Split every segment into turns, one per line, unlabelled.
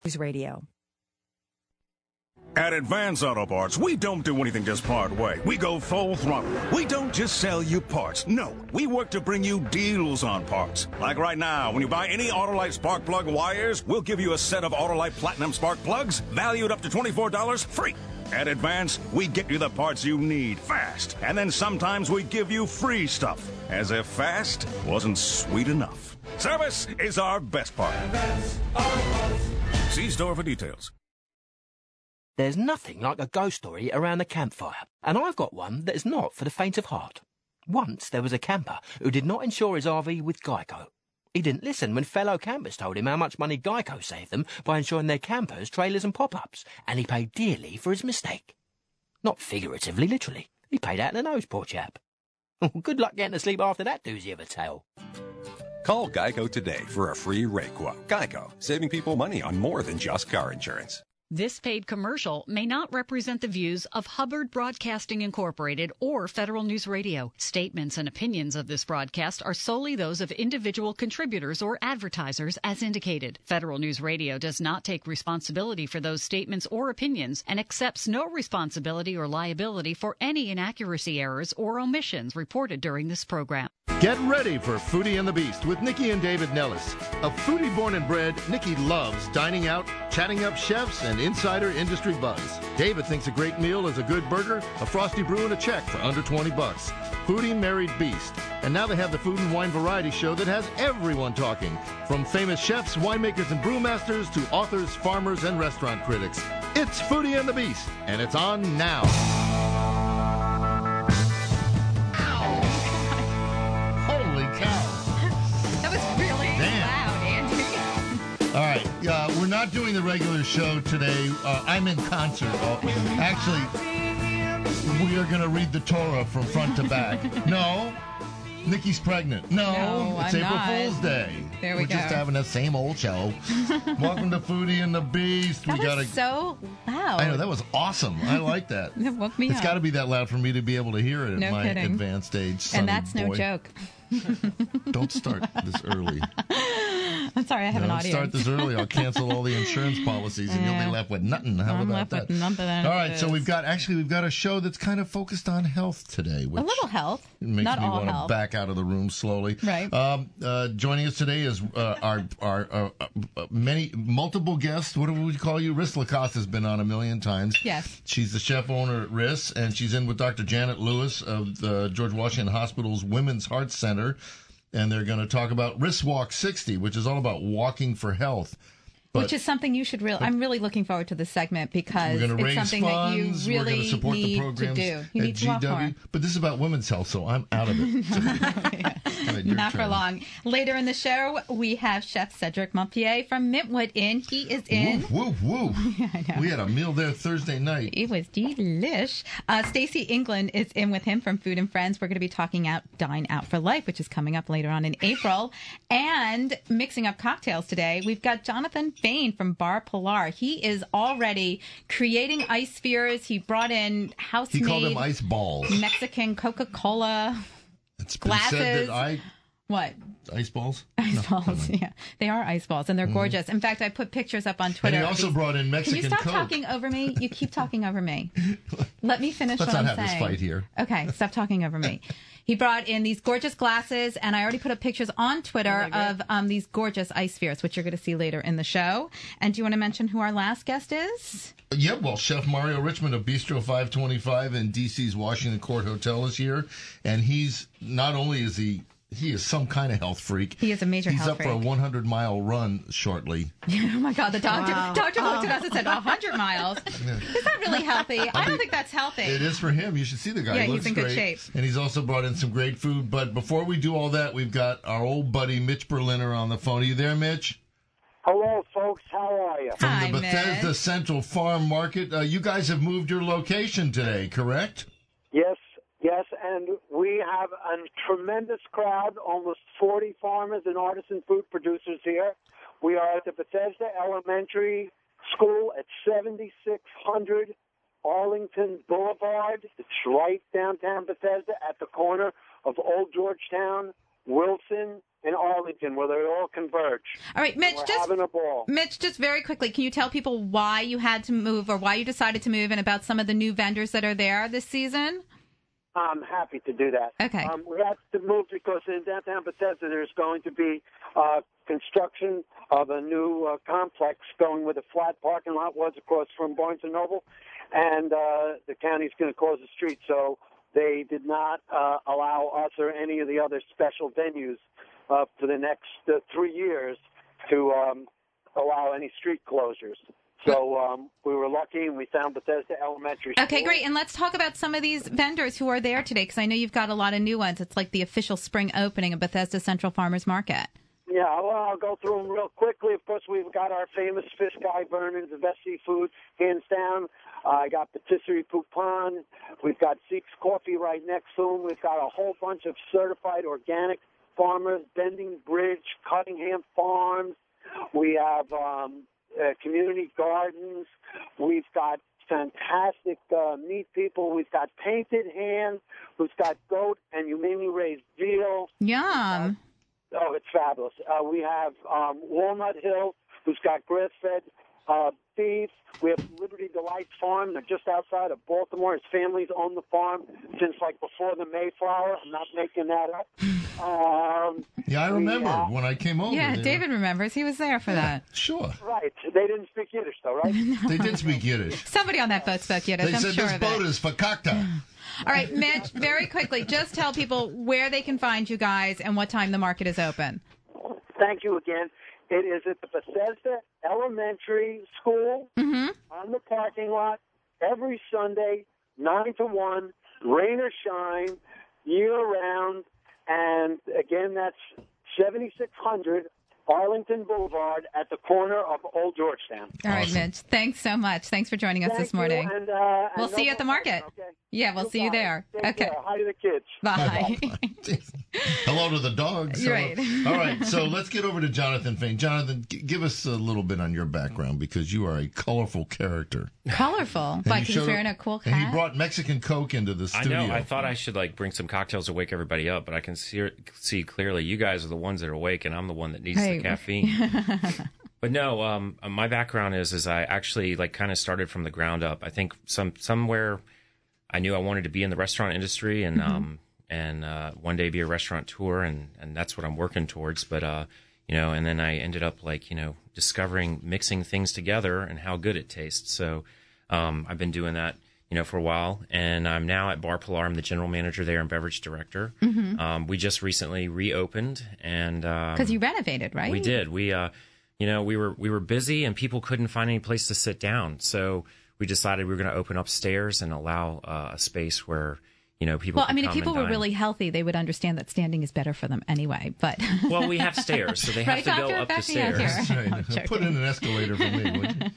News Radio.
At Advance Auto Parts, we don't do anything just part way. We go full throttle. We don't just sell you parts. No, we work to bring you deals on parts. Like right now, when you buy any Autolite spark plug wires, we'll give you a set of Autolite Platinum spark plugs valued up to $24 free. At Advance, we get you the parts you need fast. And then sometimes we give you free stuff. As if fast wasn't sweet enough. Service is our best part. Advance Auto Parts. See store for details.
There's nothing like a ghost story around the campfire, and I've got one that is not for the faint of heart. Once there was a camper who did not insure his RV with Geico. He didn't listen when fellow campers told him how much money Geico saved them by insuring their campers, trailers and pop-ups, and he paid dearly for his mistake. Not figuratively, literally. He paid out the nose, poor chap. Good luck getting to sleep after that doozy of a tale.
Call Geico today for a free rate quote. Geico, saving people money on more than just car insurance.
This paid commercial may not represent the views of Hubbard Broadcasting Incorporated or Federal News Radio. Statements and opinions of this broadcast are solely those of individual contributors or advertisers as indicated. Federal News Radio does not take responsibility for those statements or opinions and accepts no responsibility or liability for any inaccuracy, errors, or omissions reported during this program.
Get ready for Foodie and the Beast with Nikki and David Nellis. A foodie born and bred, Nikki loves dining out, chatting up chefs, and insider industry buzz. David thinks a great meal is a good burger, a frosty brew, and a check for under $20. Foodie married Beast. And now they have the food and wine variety show that has everyone talking, from famous chefs, winemakers, and brewmasters to authors, farmers, and restaurant critics. It's Foodie and the Beast, and it's on now.
All right, we're not doing the regular show today. I'm in concert. Actually, we are going to read the Torah from front to back. No, Nikki's pregnant. No, it's April Fool's Day.
There we
We're
go.
just having the same old show. Welcome to Foodie and the Beast.
That was so loud.
I know, that was awesome. I like that.
It woke me
It's
up.
got to be that loud for me to be able to hear it at
No
my
kidding.
advanced age.
And that's no
boy.
joke.
Don't start this early.
I'm sorry, I have an
Don't
audience.
start this early. I'll cancel all the insurance policies, and you'll be left with nothing. How
I'm
about
left
that?
with nothing.
All right, so we've got a show that's kind of focused on health today, which
a little health,
makes
not
me
all
want to
health.
back out of the room slowly.
Right.
Joining us today is our multiple guests. What do we call you? Riss Lacoste has been on a million times.
Yes.
She's the chef owner at Riss, and she's in with Dr. Janet Lewis of the George Washington Hospital's Women's Heart Center. And they're going to talk about Riss Walk 60, which is all about walking for health.
Which is something you should really. I'm really looking forward to this segment because it's something that you really
support
need
the programs
to do. You need to walk more.
But this is about women's health, so I'm out of it. All right, your
Not for
turn.
long. Later in the show, we have Chef Cedric Mumpier from Mintwood Inn. He is in.
Woo, woo, woo.
I know.
We had a meal there Thursday night.
It was delish. Stacey England is in with him from Food and Friends. We're going to be talking out Dine Out for Life, which is coming up later on in April. And mixing up cocktails today, we've got Jonathan Bain from Bar Pilar. He is already creating ice spheres. He brought in house-made
He called them ice balls.
Mexican Coca-Cola
It's been
glasses.
said that
What?
Ice balls?
Ice balls, yeah. They are ice balls, and they're gorgeous. In fact, I put pictures up on Twitter.
And he also brought in Mexican
Can you stop
Coke.
talking over me? You keep talking over me. Let me finish
Let's
what I'm
not have
saying.
this fight here.
Okay, stop talking over me. He brought in these gorgeous glasses, and I already put up pictures on Twitter of these gorgeous ice spheres, which you're going to see later in the show. And do you want to mention who our last guest is?
Yeah, well, Chef Mario Richmond of Bistro 525 in D.C.'s Washington Court Hotel is here. And he's, not only is he is some kind of health freak.
He is a major health freak.
He's up for a 100-mile run shortly.
Oh, my God. The doctor looked at us and said 100 miles.
Yeah.
Is that really healthy? I don't think that's healthy.
It is for him. You should see the guy.
Yeah,
He looks
he's in good
great.
shape.
And he's also brought in some great food. But before we do all that, we've got our old buddy Mitch Berliner on the phone. Are you there, Mitch?
Hello, folks. How are you?
From the Bethesda Central Farm Market. You guys have moved your location today, correct?
Yes, and we have a tremendous crowd, almost 40 farmers and artisan food producers here. We are at the Bethesda Elementary School at 7600 Arlington Boulevard. It's right downtown Bethesda at the corner of Old Georgetown, Wilson, in Arlington, where they all converge.
All right, Mitch,
We're having a ball.
Mitch, just very quickly, can you tell people why you had to move or why you decided to move and about some of the new vendors that are there this season?
I'm happy to do that.
Okay.
We had to move because in downtown Bethesda there's going to be construction of a new complex going where the flat parking lot was across from Barnes & Noble, and the county's going to close the street, so they did not allow us or any of the other special venues for the next 3 years to allow any street closures. So we were lucky, and we found Bethesda Elementary School.
Okay, great. And let's talk about some of these vendors who are there today, because I know you've got a lot of new ones. It's like the official spring opening of Bethesda Central Farmers Market.
Yeah, well, I'll go through them real quickly. Of course, we've got our famous fish guy, Vernon's, the best seafood, hands down. I got Patisserie Poupon. We've got Zeke's Coffee right next to him. We've got a whole bunch of certified organic farmers, Bending Bridge, Cuttingham Farms. We have community gardens. We've got fantastic meat people. We've got Painted Hands, who's got goat and humanely raised veal.
Yum.
Oh, it's fabulous. We have Walnut Hill, who's got grass-fed beef. We have Liberty Delight Farm. They're just outside of Baltimore. His family's owned the farm since, like, before the Mayflower. I'm not making that up.
Yeah, I remember when I came over.
Yeah, David remembers. He was there for that.
Sure.
Right. They didn't speak Yiddish, though, right?
They did speak Yiddish.
Somebody on that boat spoke Yiddish,
They
I'm
said
sure
this
of
boat
it.
is for cocktail.
All right, Mitch, very quickly, just tell people where they can find you guys and what time the market is open.
Thank you again. It is at the Bethesda Elementary School on the parking lot every Sunday, 9 to 1, rain or shine, year-round. And, again, that's 7600 Arlington Boulevard at the corner of Old Georgetown.
All right, Mitch, thanks so much. Thanks for joining us this morning.
And,
we'll see you at the market.
Okay?
Yeah, we'll see you there.
Take care. Hi to the kids.
Bye.
Hello to the dogs.
Right.
All right, so let's get over to Jonathan Fain. Jonathan, give us a little bit on your background, because you are a colorful character.
Colorful? Like he's wearing a cool hat?
And he brought Mexican Coke into the studio.
I know. I thought I should bring some cocktails to wake everybody up, but I can see clearly you guys are the ones that are awake, and I'm the one that needs the caffeine. But no, my background is I actually kind of started from the ground up. I think somewhere I knew I wanted to be in the restaurant industry and one day be a restaurateur, and that's what I'm working towards. But and then I ended up discovering mixing things together and how good it tastes. So I've been doing that for a while, and I'm now at Bar Pilar. I'm the general manager there and beverage director. We just recently reopened, and
because you renovated, right?
We did. We were busy and people couldn't find any place to sit down, so we decided we were going to open upstairs and allow a space where people.
Well, I mean, if people were really healthy, they would understand that standing is better for them anyway. But
well, we have stairs, so they have to go up the stairs.
Right. Put in an escalator for me, would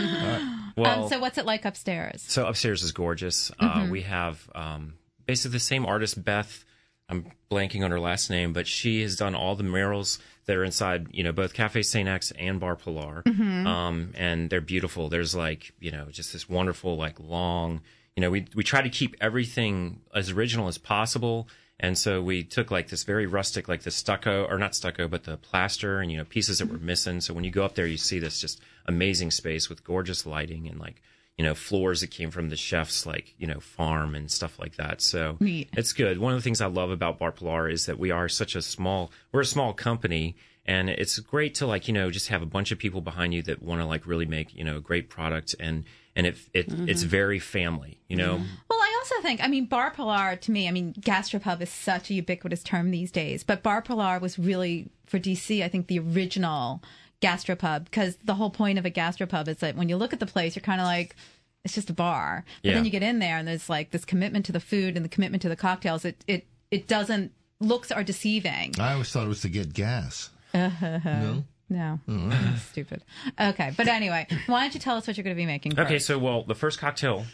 you?
So what's it like upstairs?
So upstairs is gorgeous. We have basically the same artist, Beth. I'm blanking on her last name, but she has done all the murals that are inside, both Cafe St. X and Bar Pilar. And they're beautiful. There's just this wonderful, long, we try to keep everything as original as possible. And so we took this very rustic, the stucco, or not stucco, but the plaster and, pieces that were missing. So when you go up there, you see this just amazing space with gorgeous lighting and floors that came from the chef's farm and stuff like that. So it's good. One of the things I love about Bar Pilar is that we're a small company, and it's great to just have a bunch of people behind you that want to really make, a great product, and it's very family, Well,
I also think, Bar Pilar to me, gastropub is such a ubiquitous term these days, but Bar Pilar was really, for DC, I think the original gastropub, because the whole point of a gastropub is that when you look at the place, you're kind of it's just a bar. But then you get in there and there's this commitment to the food and the commitment to the cocktails. It doesn't, looks are deceiving.
I always thought it was to get gas. No?
No. That's stupid. Okay. But anyway, why don't you tell us what you're going to be making first?
Okay. So, the first cocktail.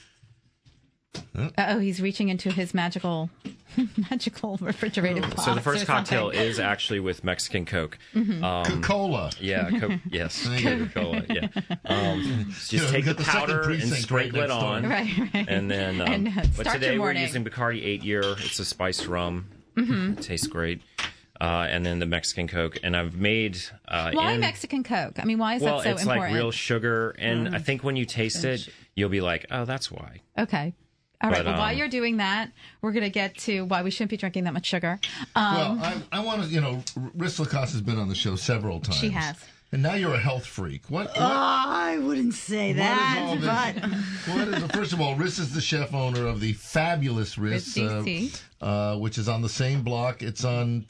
He's reaching into his magical refrigerated box.
So the first cocktail is actually with Mexican Coke.
Coca-Cola.
Yeah, yes, Coca-Cola, yeah. Just take the powder and sprinkle it on.
Right.
And then, but today we're using Bacardi 8 Year. It's a spiced rum. It tastes great. and then the Mexican Coke. And I've made...
why Mexican Coke? I mean, why is that so important?
Well, it's like real sugar, and I think when you taste it, you'll be like, oh, that's why.
Okay. All right. Well, while you're doing that, we're going to get to why we shouldn't be drinking that much sugar.
Well, I want to, Riz Lacoste has been on the show several times.
She has.
And now you're a health freak. What?
I wouldn't say that.
First of all, Riz is the chef owner of the fabulous Riz, which is on the same block. It's on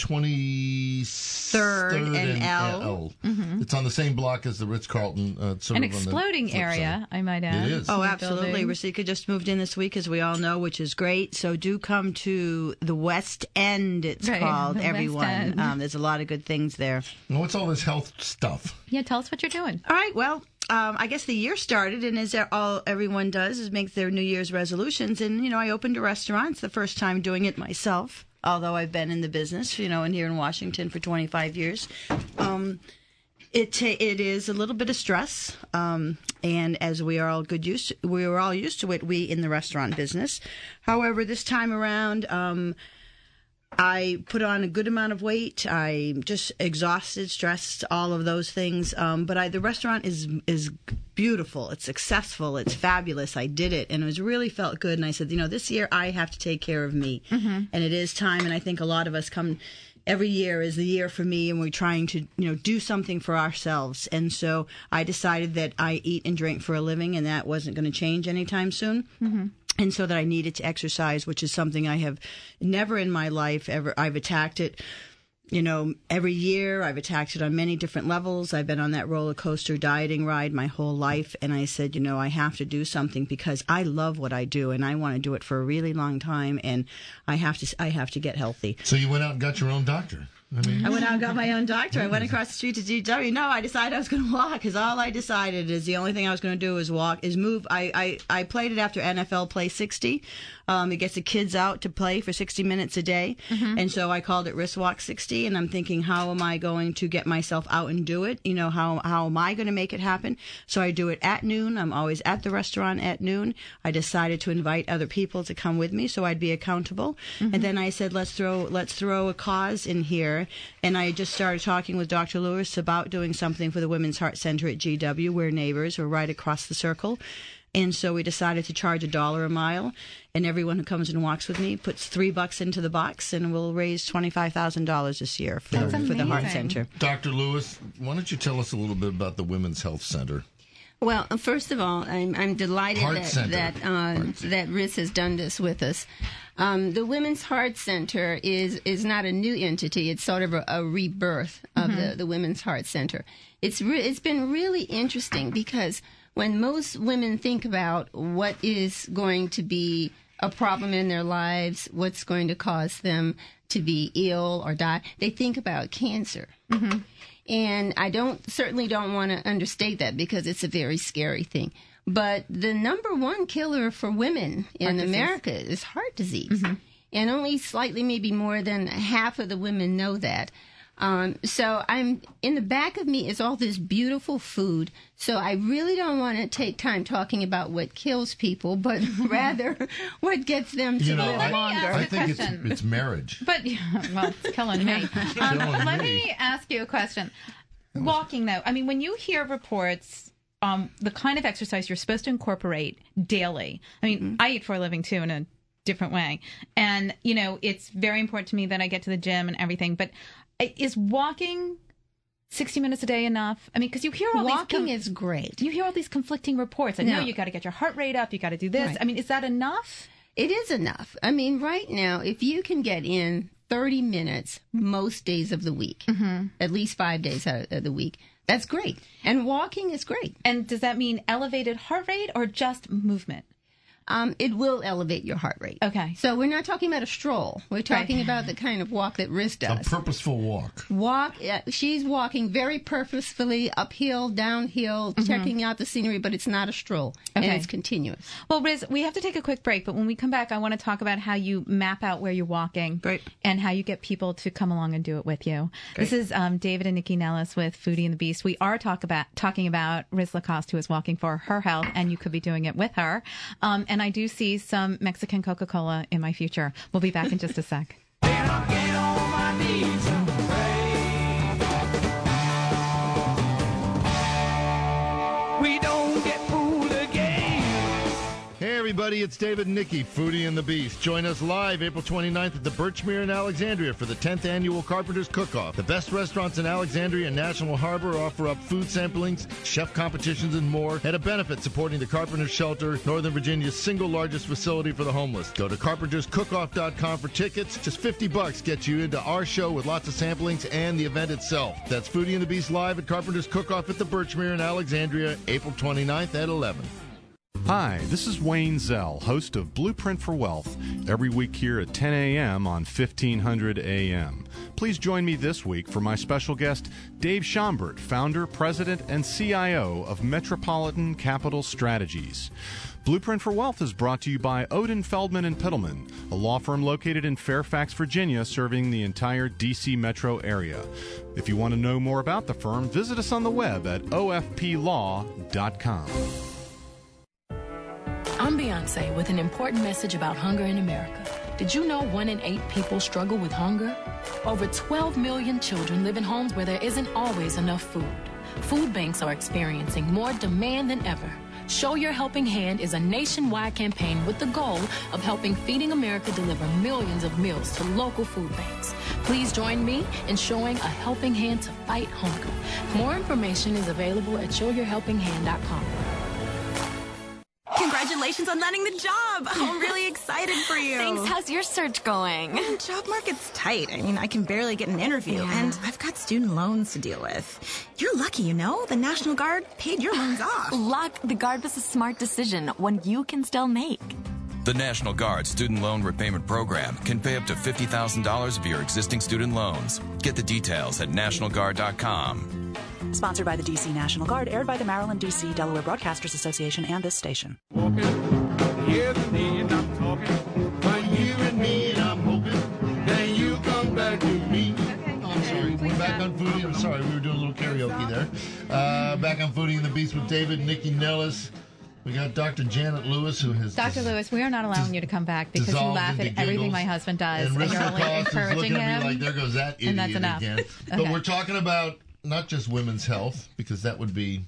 23rd and L. Mm-hmm. It's on the same block as the Ritz-Carlton.
An exploding area, I might add.
It is.
Oh, absolutely. Rosika just moved in this week, as we all know, which is great. So do come to the West End, it's called, everyone. There's a lot of good things there.
Well, what's all this health stuff?
Yeah, tell us what you're doing.
All right, well, I guess the year started, and as everyone does is make their New Year's resolutions. And, I opened a restaurant. It's the first time doing it myself, although I've been in the business, and here in Washington for 25 years. It is a little bit of stress, and as we are all used to it, we in the restaurant business. However, this time around, I put on a good amount of weight. I'm just exhausted, stressed, all of those things. But the restaurant is beautiful. It's successful. It's fabulous. I did it, and it really felt good. And I said, this year I have to take care of me, and it is time. And I think a lot of us come. Every year is the year for me, and we're trying to, do something for ourselves. And so I decided that I eat and drink for a living, and that wasn't going to change anytime soon. Mm-hmm. And so that I needed to exercise, which is something I have never in my life ever. I've attacked it, every year. I've attacked it on many different levels. I've been on that roller coaster dieting ride my whole life. And I said, I have to do something because I love what I do and I want to do it for a really long time. And I have to get healthy.
So you went out and got your own doctor.
I went out and got my own doctor. I went across the street to GW. No, I decided I was going to walk because all I decided is the only thing I was going to do is move. I played it after NFL Play 60. It gets the kids out to play for 60 minutes a day. Mm-hmm. And so I called it Wrist Walk 60. And I'm thinking, how am I going to get myself out and do it? How am I going to make it happen? So I do it at noon. I'm always at the restaurant at noon. I decided to invite other people to come with me so I'd be accountable. Mm-hmm. And then I said, let's throw a cause in here. And I just started talking with Dr. Lewis about doing something for the Women's Heart Center at GW. We're neighbors. We're right across the circle. And so we decided to charge $1 a mile. And everyone who comes and walks with me puts $3 into the box, and we'll raise $25,000 this year for the Heart Center.
Dr. Lewis, why don't you tell us a little bit about the Women's Health Center?
Well, first of all, I'm delighted that Riz has done this with us. The Women's Heart Center is not a new entity. It's sort of a rebirth of the Women's Heart Center. It's been really interesting because when most women think about what is going to be a problem in their lives, what's going to cause them to be ill or die, they think about cancer. Mm-hmm. And I certainly don't want to understate that because it's a very scary thing. But the number one killer for women in America is heart disease. Mm-hmm. And only slightly, maybe more than half of the women know that. So I'm in the back of me is all this beautiful food. So I really don't want to take time talking about what kills people, but rather what gets them to live longer.
I think it's marriage.
But well, it's killing me. Let me ask you a question. Walking, though, I mean, when you hear reports, the kind of exercise you're supposed to incorporate daily. I mean, I eat for a living too in a different way, and it's very important to me that I get to the gym and everything. But is walking 60 minutes a day enough? I mean, because you hear all
walking is great.
You hear all these conflicting reports. No, you got to get your heart rate up. You got to do this. Right. I mean, is that enough?
It is enough. I mean, right now, if you can get in 30 minutes most days of the week, at least 5 days out of the week, that's great. And walking is great.
And does that mean elevated heart rate or just movement?
It will elevate your heart rate.
Okay.
So we're not talking about a stroll. We're talking about the kind of walk that Riz does.
A purposeful walk.
She's walking very purposefully, uphill, downhill, checking out the scenery, but it's not a stroll. Okay. And it's continuous.
Well, Riz, we have to take a quick break, but when we come back, I want to talk about how you map out where you're walking.
Great.
And how you get people to come along and do it with you. Great. This is David and Nikki Nellis with Foodie and the Beast. We are talking about Riz Lacoste, who is walking for her health, and you could be doing it with her. And I do see some Mexican Coca-Cola in my future. We'll be back in just a sec.
Then I'll get on my knees.
everybody. It's David and Nikki, Foodie and the Beast. Join us live April 29th at the Birchmere in Alexandria for the 10th Annual Carpenters Cook-Off. The best restaurants in Alexandria and National Harbor offer up food samplings, chef competitions, and more at a benefit supporting the Carpenters Shelter, Northern Virginia's single largest facility for the homeless. Go to carpenterscookoff.com for tickets. Just $50 gets you into our show with lots of samplings and the event itself. That's Foodie and the Beast live at Carpenters Cook-Off at the Birchmere in Alexandria, April 29th at 11.
Hi, this is Wayne Zell, host of Blueprint for Wealth, every week here at 10 a.m. on 1500 a.m. Please join me this week for my special guest, Dave Schomburg, founder, president, and CIO of Metropolitan Capital Strategies. Blueprint for Wealth is brought to you by Odin Feldman & Pittleman, a law firm located in Fairfax, Virginia, serving the entire D.C. metro area. If you want to know more about the firm, visit us on the web at ofplaw.com.
I'm Beyonce with an important message about hunger in America. Did you know 1 in 8 people struggle with hunger? Over 12 million children live in homes where there isn't always enough food. Food banks are experiencing more demand than ever. Show Your Helping Hand is a nationwide campaign with the goal of helping Feeding America deliver millions of meals to local food banks. Please join me in showing a helping hand to fight hunger. More information is available at showyourhelpinghand.com.
Congratulations on landing the job. I'm really excited for you.
Thanks. How's your search going?
Job market's tight. I mean, I can barely get an interview, and I've got student loans to deal with. You're lucky, you know? The National Guard paid your loans off.
Luck. The Guard was a smart decision, one you can still make.
The National Guard Student Loan Repayment Program can pay up to $50,000 of your existing student loans. Get the details at nationalguard.com.
Sponsored by the D.C. National Guard, aired by the Maryland, D.C. Delaware Broadcasters Association and this station.
You and me, and I'm talking. By you and me, and I'm hoping that you come back to me. Oh, I'm sorry. We're back on Foodie. I'm sorry. We were doing a little karaoke there. Back on Foodie and the Beast with David and Nikki Nellis. We got Dr. Janet Lewis, who has...
Dr. Lewis, we are not allowing you to come back because you laugh at everything my husband does. And you're only encouraging him.
At me like, there goes that idiot
and that's enough.
Again.
Okay.
But we're talking about not just women's health, because that would be...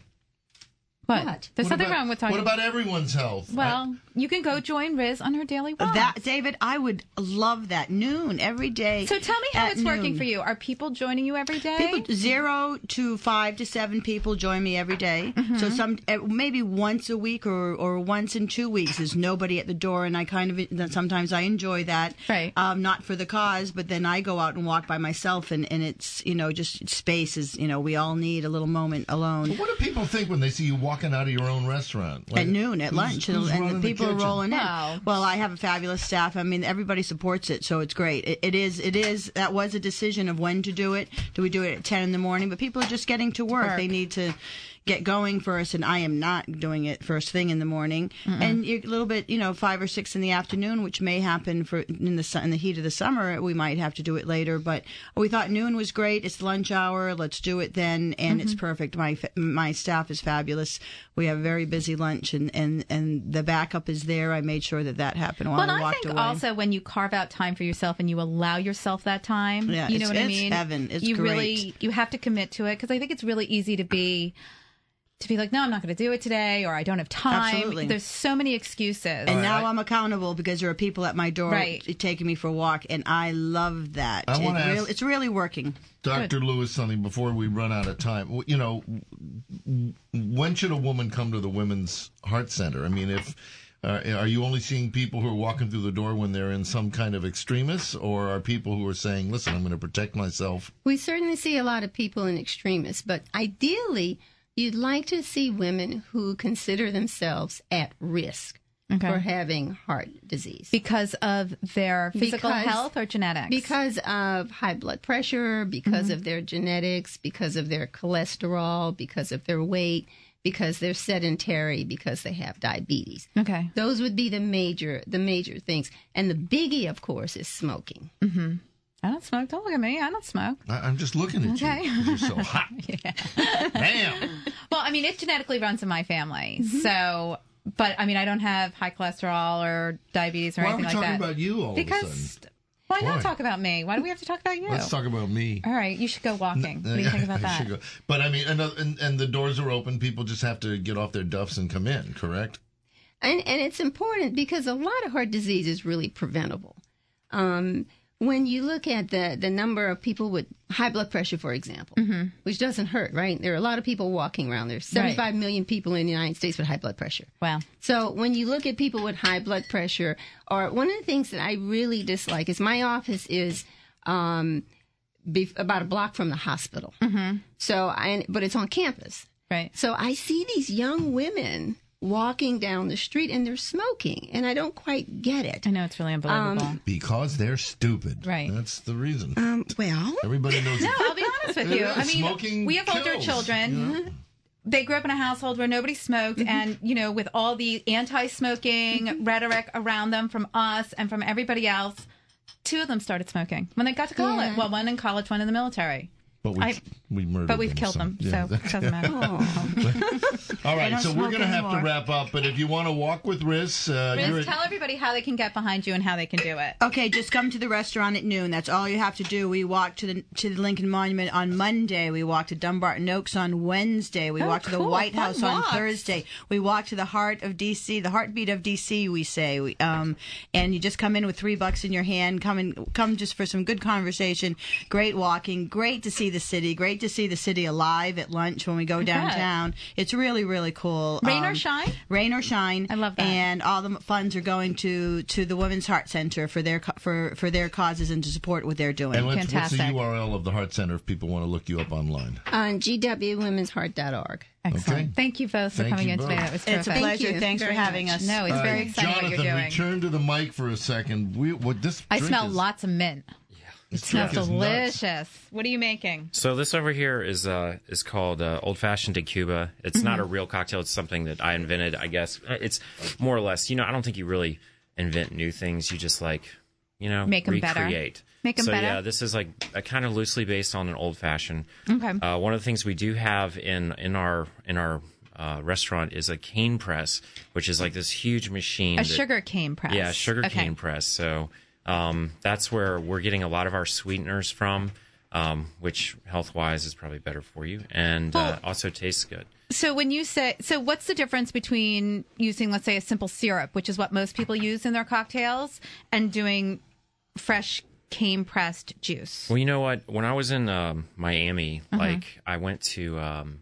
What? There's something wrong with talking...
What about everyone's health?
Well, you can go join Riz on her daily walk.
David, I would love that. Noon, every day.
So tell me how it's working for you. Are people joining you every day?
People, 0 to 5 to 7 people join me every day. Mm-hmm. So maybe once a week or once in 2 weeks there's nobody at the door, and I sometimes I enjoy that.
Right.
Not for the cause, but then I go out and walk by myself, and it's, just space is, we all need a little moment alone.
But what do people think when they see you walking out of your own restaurant?
Like, at noon, at lunch, and the people are rolling
wow.
in. Well, I have a fabulous staff. I mean, everybody supports it, so it's great. It is. That was a decision of when to do it. Do we do it at 10 in the morning? But people are just getting to work. They need to get going first, and I am not doing it first thing in the morning. Mm-mm. And a little bit, 5 or 6 in the afternoon, which may happen in the heat of the summer. We might have to do it later, but we thought noon was great. It's lunch hour. Let's do it then, and it's perfect. My staff is fabulous. We have a very busy lunch, and the backup is there. I made sure that happened while I walked away.
Also when you carve out time for yourself and you allow yourself that time, you know what I mean?
It's heaven. It's
you
great.
Really, you have to commit to it, because I think it's really easy to be like, no, I'm not going to do it today, or I don't have time.
Absolutely.
There's so many excuses.
And now I'm accountable because there are people at my door taking me for a walk, and I love that. It's really working.
Dr. Lewis, something before we run out of time. When should a woman come to the Women's Heart Center? I mean, are you only seeing people who are walking through the door when they're in some kind of extremis, or are people who are saying, listen, I'm going to protect myself?
We certainly see a lot of people in extremis, but ideally, you'd like to see women who consider themselves at risk for having heart disease.
Because of their physical health or genetics?
Because of high blood pressure, because of their genetics, because of their cholesterol, because of their weight, because they're sedentary, because they have diabetes.
Okay.
Those would be the major things. And the biggie, of course, is smoking.
Mm-hmm. I don't smoke. Don't look at me. I don't smoke.
I'm just looking at you. You're so hot. Damn.
Well, I mean, it genetically runs in my family. Mm-hmm. So, but I mean, I don't have high cholesterol or diabetes or anything like that.
Why are we talking about you all of a sudden?
Why not talk about me? Why do we have to talk about you?
Let's talk about me.
All right. You should go walking. What do you think about that?
But I mean, and the doors are open. People just have to get off their duffs and come in, correct?
And it's important because a lot of heart disease is really preventable. When you look at the number of people with high blood pressure, for example, which doesn't hurt, right? There are a lot of people walking around. There's 75 million people in the United States with high blood pressure.
Wow.
So when you look at people with high blood pressure, or one of the things that I really dislike is my office is about a block from the hospital. But it's on campus.
Right.
So I see these young women walking down the street and they're smoking, and I don't quite get it.
I know, it's really unbelievable.
Because they're stupid.
Right.
That's the reason.
Well,
everybody knows.
No, I'll be honest with you. I mean,
smoking
we have older
kills,
children.
you know?
They grew up in a household where nobody smoked, and, you know, with all the anti-smoking rhetoric around them from us and from everybody else, 2 of them started smoking when they got to college.
Yeah.
Well, one in college, one in the military.
But we murdered
But we've
them,
killed them,
yeah.
so it doesn't matter.
All right, so we're going to have
anymore.
to wrap up. But if you want to walk with Riz,
Riz, tell everybody how they can get behind you and how they can do it.
Okay, just come to the restaurant at noon. That's all you have to do. We walk to the Lincoln Monument on Monday. We walk to Dumbarton Oaks on Wednesday. We walk to the White House on Thursday. We walk to the heart of D.C., the heartbeat of D.C., we say. And you just come in with $3 in your hand. Come just for some good conversation. Great walking. Great to see the city. Great to see the city alive at lunch when we go downtown. It's really, really cool.
Rain or shine?
Rain or shine.
I love that.
And all the funds are going to the Women's Heart Center for their causes and to support what they're doing.
And what's the
Fantastic.
URL of the Heart Center if people want to look you up online?
On gwwomensheart.org.
Excellent.
Okay.
Thank you both for
Thank
coming
you
in
both.
today. That was terrific.
It's a pleasure.
Thank you
Thanks for
very
having
much.
us.
No, it's very exciting
Jonathan,
what you're doing.
return to the mic for a second.
I smell lots of mint. It smells delicious. What are you making?
So this over here is called Old Fashioned de Cuba. It's not a real cocktail. It's something that I invented, I guess. It's more or less, I don't think you really invent new things. You just make them recreate.
Better. Make them
so,
better.
Yeah, this is like kind of loosely based on an old fashioned.
Okay.
One of the things we do have in our restaurant is a cane press, which is like this huge machine.
A sugar cane press.
Yeah, sugar cane press. So that's where we're getting a lot of our sweeteners from, which health-wise is probably better for you and also tastes good.
So when you say, what's the difference between using, let's say, a simple syrup, which is what most people use in their cocktails, and doing fresh cane pressed juice?
Well, you know what? When I was in Miami, I went to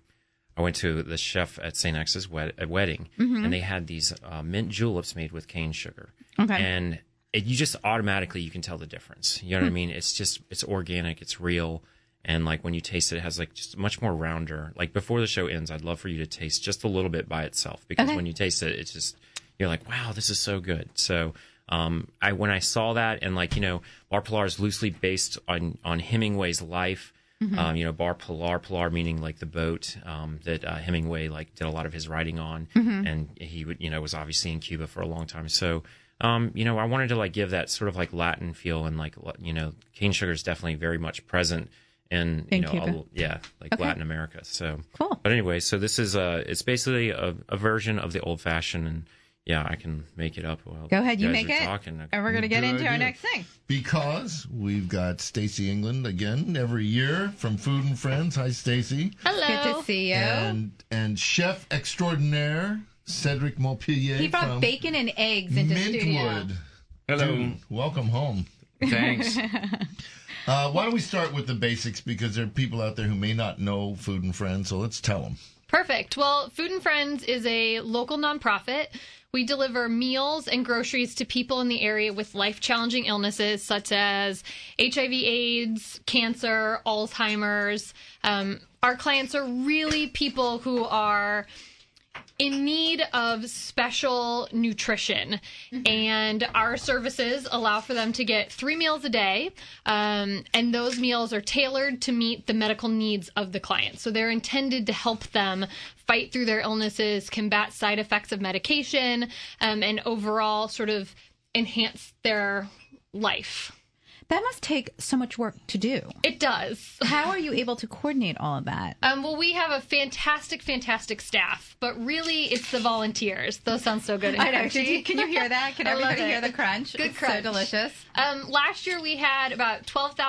the chef at St. X's wedding, and they had these mint juleps made with cane sugar.
Okay.
And you just automatically, you can tell the difference. You know what I mean? It's organic, it's real. And like when you taste it, it has like just much more rounder. Like before the show ends, I'd love for you to taste just a little bit by itself, because when you taste it, it's just, you're like, wow, this is so good. So when I saw that, and Bar Pilar is loosely based on Hemingway's life. Bar Pilar meaning like the boat that Hemingway did a lot of his writing on, and he was obviously in Cuba for a long time. So I wanted to give that sort of Latin feel, and cane sugar is definitely very much present in
Cuba.
Latin America. So
cool.
But anyway, so this is it's basically a version of the old fashioned, and yeah, I can make it up. Well,
go ahead, you make it,
talking.
And we're going to get into our next thing.
Because we've got Stacey England again every year from Food and Friends. Hi, Stacey.
Hello. Good to see you.
And chef extraordinaire Cedric Montpellier.
He brought
from
bacon and eggs into studio.
Mintwood.
Hello.
Dude, welcome home.
Thanks.
Why don't we start with the basics, because there are people out there who may not know Food and Friends, so let's tell them.
Perfect. Well, Food and Friends is a local nonprofit. We deliver meals and groceries to people in the area with life-challenging illnesses such as HIV/AIDS, cancer, Alzheimer's. Our clients are really people who are in need of special nutrition, and our services allow for them to get 3 meals a day, and those meals are tailored to meet the medical needs of the client. So they're intended to help them fight through their illnesses, combat side effects of medication, and overall sort of enhance their life.
That must take so much work to do.
It does.
How are you able to coordinate all of that?
Well, we have a fantastic staff, but really it's the volunteers. Those sound so good and
I know.
crunchy.
Can you hear that? Can everybody hear the crunch?
Good
it's
crunch.
So delicious.
Last year we had about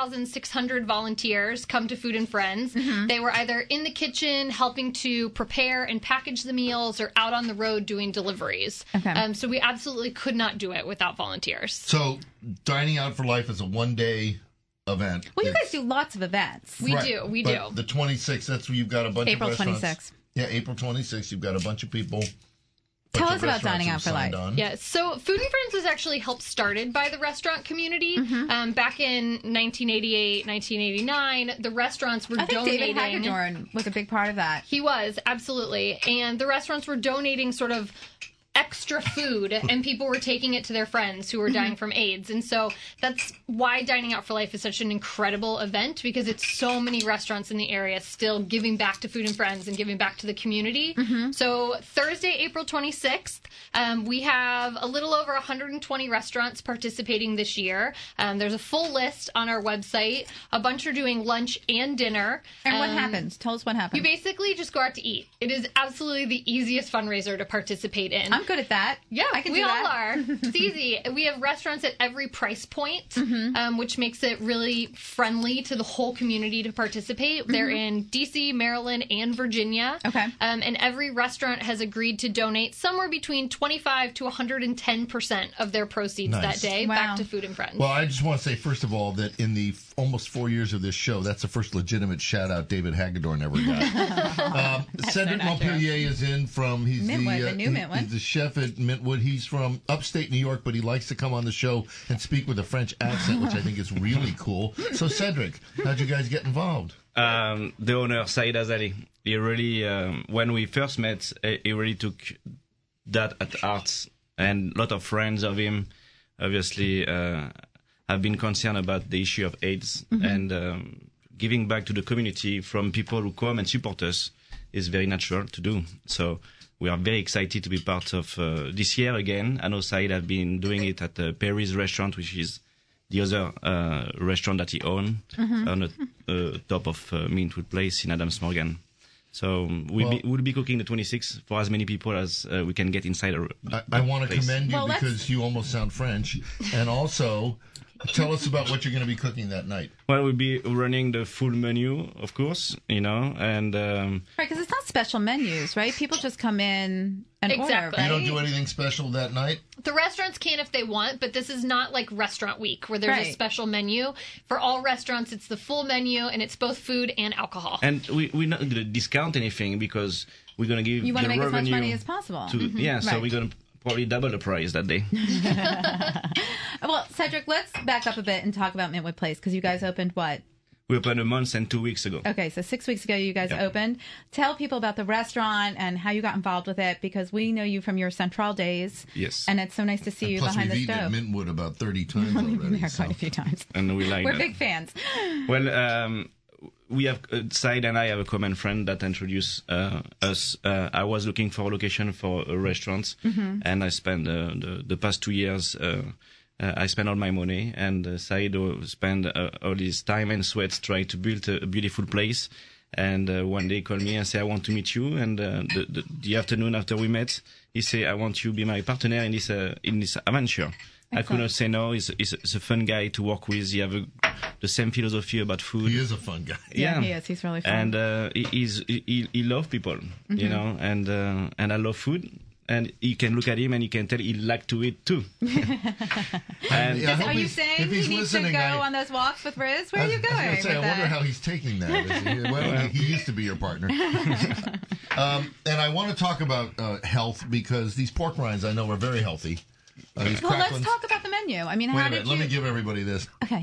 12,600 volunteers come to Food and Friends.
Mm-hmm.
They were either in the kitchen helping to prepare and package the meals or out on the road doing deliveries.
Okay.
So we absolutely could not do it without volunteers.
So Dining Out for Life is a one-day event.
Well, you guys do lots of events.
We do.
The 26th, that's where you've got a bunch
April
of restaurants.
26th.
Yeah, April 26th, you've got a bunch of people.
Tell us about Dining Out for Life.
Yeah, so Food and Friends was actually helped started by the restaurant community.
Mm-hmm.
Back in 1988, 1989, the restaurants were donating.
David Hagedorn was a big part of that.
He was, absolutely. And the restaurants were donating sort of extra food, and people were taking it to their friends who were dying from AIDS. And so that's why Dining Out for Life is such an incredible event, because it's so many restaurants in the area still giving back to Food and Friends and giving back to the community.
Mm-hmm.
So Thursday, April 26th, we have a little over 120 restaurants participating this year. There's a full list on our website. A bunch are doing lunch and dinner.
And what happens? Tell us what happens.
You basically just go out to eat. It is absolutely the easiest fundraiser to participate in.
I'm good at that.
Yeah,
I can
we
do
all
that.
are. It's easy. We have restaurants at every price point,
Mm-hmm.
which makes it really friendly to the whole community to participate.
Mm-hmm.
They're in D.C., Maryland, and Virginia.
Okay.
And every restaurant has agreed to donate somewhere between 25 to 110% of their proceeds
Nice.
that day
Wow.
back to Food and Friends.
Well, I just want to say, first of all, that in the almost 4 years of this show, that's the first legitimate shout-out David Hagedorn ever got. Cedric Montpellier is in from... He's
Mintwood, the new Mintwood.
He's the chef at Mintwood. He's from upstate New York, but he likes to come on the show and speak with a French accent, which I think is really cool. So, Cedric, how'd you guys get involved?
The owner, Saeed Azali, he really, when we first met, he really took that at heart. And a lot of friends of him, obviously, have been concerned about the issue of AIDS.
Mm-hmm.
And giving back to the community from people who come and support us is very natural to do. So we are very excited to be part of this year again. I know Saeed have been doing it at Perry's restaurant, which is the other restaurant that he owns on the top of Mintwood Place in Adams Morgan. So we'll be cooking the 26th for as many people as we can get inside
I want to commend you
Well,
because you almost sound French. And also, tell us about what you're going to be cooking that night.
Well, we'll be running the full menu, of course, and...
Right, because it's not special menus, right? People just come in and order,
Exactly.
right?
You don't do anything special that night?
The restaurants can if they want, but this is not like restaurant week where there's a
Right.
special menu. For all restaurants, it's the full menu, and it's both food and alcohol.
And we're not going to discount anything because we're going to give
You want
the
to make as much
revenue
money as possible.
Yeah, so
Right.
we're going to probably double the price that day.
Well, Cedric, let's back up a bit and talk about Mintwood Place, because you guys opened what?
We opened a month and 2 weeks ago.
Okay, so 6 weeks ago you guys
Yeah.
opened. Tell people about the restaurant and how you got involved with it, because we know you from your Central days.
Yes.
And it's so nice to see you
Plus,
behind
we've
the
eaten at
stove.
Mintwood about 30 times
We've been
already.
there quite a few times.
And we like
We're
that.
big fans.
Well, we have Saeed and I have a common friend that introduced us. I was looking for a location for a restaurant, and I spent the past 2 years. I spent all my money, and Saeed spent all his time and sweat trying to build a beautiful place. And one day he called me and said, "I want to meet you." And the afternoon after we met, he said, "I want you to be my partner in this adventure." I could not say no. He's a fun guy to work with. He have the same philosophy about food.
He is a fun guy.
Yeah, he is. He's really fun.
And he loves people, you know, and I love food. And you can look at him and you can tell he like to eat too. And
Are you saying he needs to go on those walks with Riz? Where are you going?
I was gonna say, I
with
wonder
that?
how he's taking that. Well, he used to be your partner. And I want to talk about health because these pork rinds I know are very healthy. These
Well, let's
cracklins.
talk about the menu. I mean,
Wait
how
a minute.
did
Let
you...
me give everybody this.
Okay.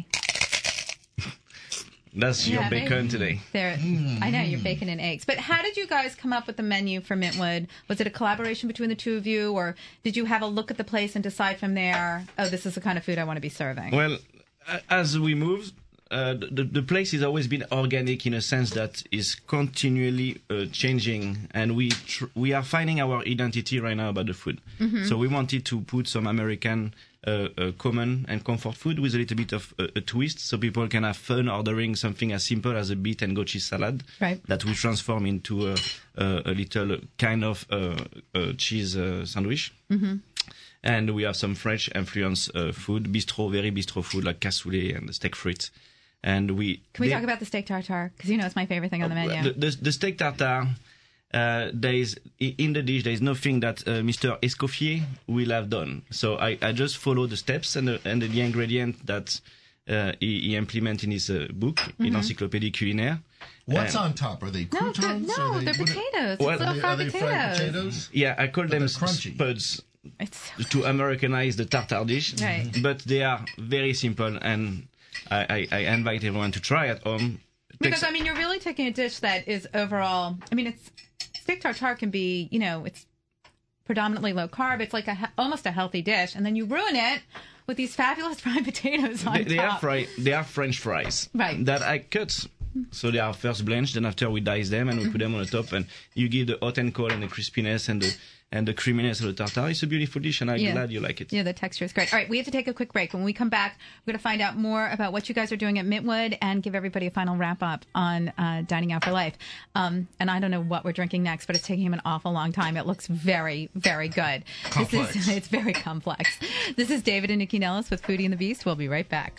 that's your
Yeah,
bacon today.
There, I know, you're bacon and eggs. But how did you guys come up with the menu for Mintwood? Was it a collaboration between the two of you, or did you have a look at the place and decide from there, oh, this is the kind of food I want to be serving?
Well, as we moved, the place has always been organic in a sense that is continually changing, and we are finding our identity right now about the food.
Mhm.
So we wanted to put some American a common and comfort food with a little bit of a twist, so people can have fun ordering something as simple as a beet and goat cheese salad that we transform into a little kind of cheese sandwich.
Mm-hmm.
And we have some French influence food, very bistro food like cassoulet and steak frites. And
can we talk about the steak tartare? Because it's my favorite thing on the menu.
The steak tartare. There is in the dish. There is nothing that Mr. Escoffier will have done. So I just follow the steps and the ingredient that he implement in his book, in Encyclopédie Culinaire.
What's on top? Are they croutons?
No, they're potatoes. Are they fried potatoes?
Yeah, I call them spuds to Americanize the tartare dish.
Right.
But they are very simple, and I invite everyone to try at home.
Because you're really taking a dish that is overall. It's steak tartare can be, it's predominantly low carb. It's like almost a healthy dish, and then you ruin it with these fabulous fried potatoes on top.
They are French fries,
right?
That I cut. So they are first blanched, then after we dice them and we put them on the top, and you give the hot and cold and the crispiness and the creaminess of the tartare. It's a beautiful dish, and I'm glad you like it.
Yeah, the texture is great. All right, we have to take a quick break. When we come back, we're going to find out more about what you guys are doing at Mintwood and give everybody a final wrap-up on Dining Out for Life. And I don't know what we're drinking next, but it's taking him an awful long time. It looks very, very good.
Complex.
It's very complex. This is David and Nikki Nellis with Foodie and the Beast. We'll be right back.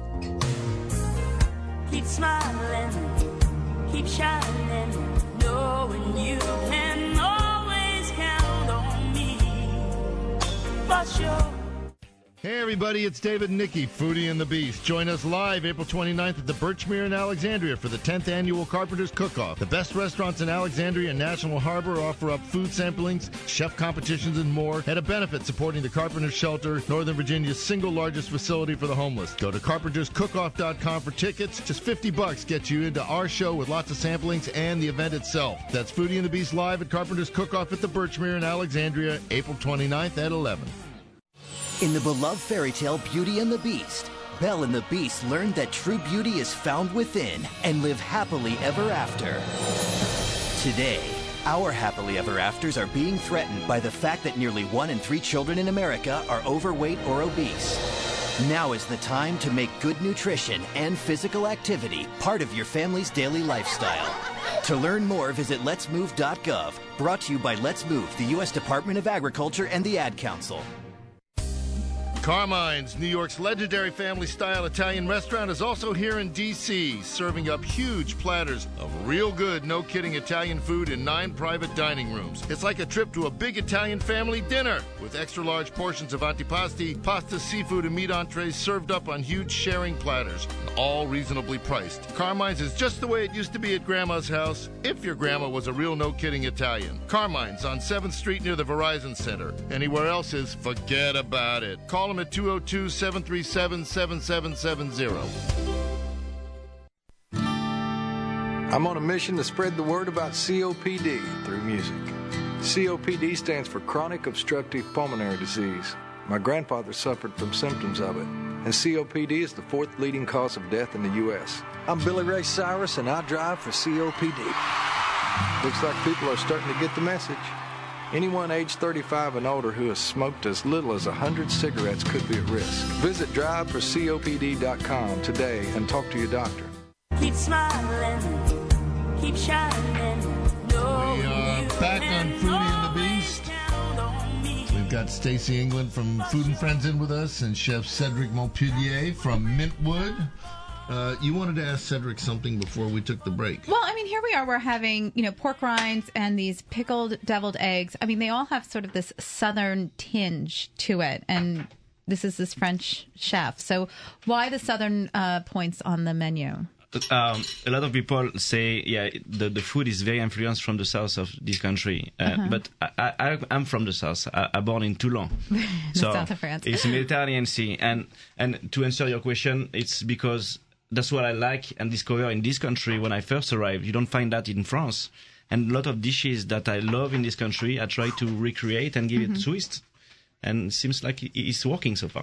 Keep smiling, keep shining, knowing you can always count on me. For sure.
Hey everybody, it's David and Nikki, Foodie and the Beast. Join us live April 29th at the Birchmere in Alexandria for the 10th Annual Carpenters Cook-Off. The best restaurants in Alexandria and National Harbor offer up food samplings, chef competitions, and more at a benefit supporting the Carpenters Shelter, Northern Virginia's single largest facility for the homeless. Go to carpenterscookoff.com for tickets. Just $50 gets you into our show with lots of samplings and the event itself. That's Foodie and the Beast live at Carpenters Cook-Off at the Birchmere in Alexandria, April 29th at 11.
In the beloved fairy tale Beauty and the Beast, Belle and the Beast learned that true beauty is found within and live happily ever after. Today, our happily ever afters are being threatened by the fact that nearly 1 in 3 children in America are overweight or obese. Now is the time to make good nutrition and physical activity part of your family's daily lifestyle. To learn more, visit letsmove.gov. Brought to you by Let's Move, the U.S. Department of Agriculture and the Ad Council.
Carmine's, New York's legendary family-style Italian restaurant, is also here in D.C., serving up huge platters of real good, no-kidding Italian food in 9 private dining rooms. It's like a trip to a big Italian family dinner, with extra-large portions of antipasti, pasta, seafood, and meat entrees served up on huge sharing platters, and all reasonably priced. Carmine's is just the way it used to be at Grandma's house, if your grandma was a real no-kidding Italian. Carmine's on 7th Street near the Verizon Center. Anywhere else forget about it. Call them at 202-737-7770.
I'm on a mission to spread the word about COPD through music. COPD stands for Chronic Obstructive Pulmonary Disease. My grandfather suffered from symptoms of it, and COPD is the 4th leading cause of death in the U.S. I'm Billy Ray Cyrus, and I drive for COPD. Looks like people are starting to get the message. Anyone age 35 and older who has smoked as little as 100 cigarettes could be at risk. Visit driveforcopd.com today and talk to your doctor.
Keep smiling, keep shining.
We are back on Foodie and the Beast. We've got Stacey England from Food and Friends in with us, and Chef Cedric Montpellier from Mintwood. You wanted to ask Cedric something before we took the break.
Well, here we are. We're having, pork rinds and these pickled deviled eggs. They all have sort of this southern tinge to it. And this is this French chef. So why the southern points on the menu?
A lot of people say, the food is very influenced from the south of this country. But I'm from the south. I'm born in Toulon.
So south of France.
It's Mediterranean Sea. And to answer your question, it's because that's what I like and discover in this country when I first arrived. You don't find that in France. And a lot of dishes that I love in this country, I try to recreate and give it a twist. And it seems like it's working so far.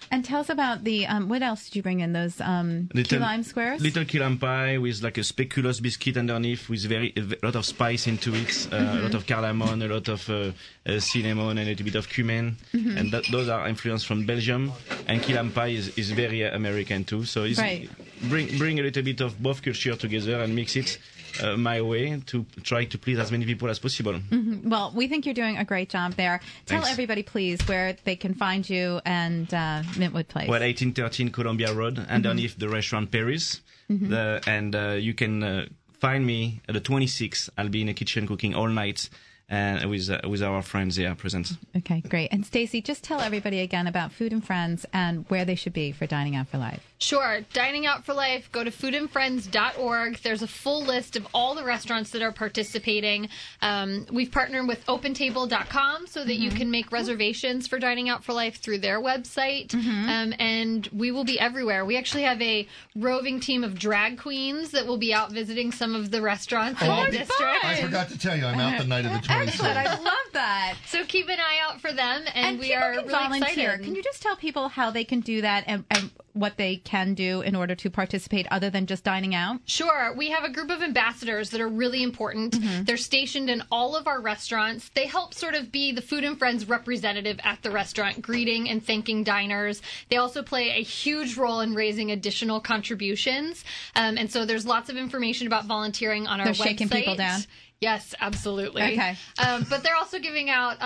And tell us about the, what else did you bring in? Those key lime squares?
Little key lime pie with like a speculoos biscuit underneath with a lot of spice into it, a lot of cardamom, a lot of cinnamon, and a little bit of cumin.
Mm-hmm.
And those are influenced from Belgium. And key lime pie is very American too. So it's bring a little bit of both culture together and mix it my way to try to please as many people as possible.
Mm-hmm. Well, we think you're doing a great job there. Tell
Thanks.
everybody, please, where they can find you and Mintwood Place.
Well, 1813 Columbia Road, underneath the restaurant Paris.
Mm-hmm.
You can find me at the 26th. I'll be in the kitchen cooking all night. And with our friends there present.
Okay, great. And Stacey, just tell everybody again about Food and Friends and where they should be for Dining Out for Life.
Sure. Dining Out for Life, go to foodandfriends.org. There's a full list of all the restaurants that are participating. We've partnered with opentable.com so that you can make reservations for Dining Out for Life through their website. And we will be everywhere. We actually have a roving team of drag queens that will be out visiting some of the restaurants in the district.
I forgot to tell you, I'm out the night of the 26th.
Excellent. I love that.
So keep an eye out for them, and we
people
are
can
really
volunteer.
excited.
Can you just tell people how they can do that and what they can do in order to participate other than just dining out?
Sure. We have a group of ambassadors that are really important. They're stationed in all of our restaurants. They help sort of be the Food and Friends representative at the restaurant, greeting and thanking diners. They also play a huge role in raising additional contributions. And so there's lots of information about volunteering on our website.
They're shaking people down?
Yes, absolutely.
Okay.
But they're also giving out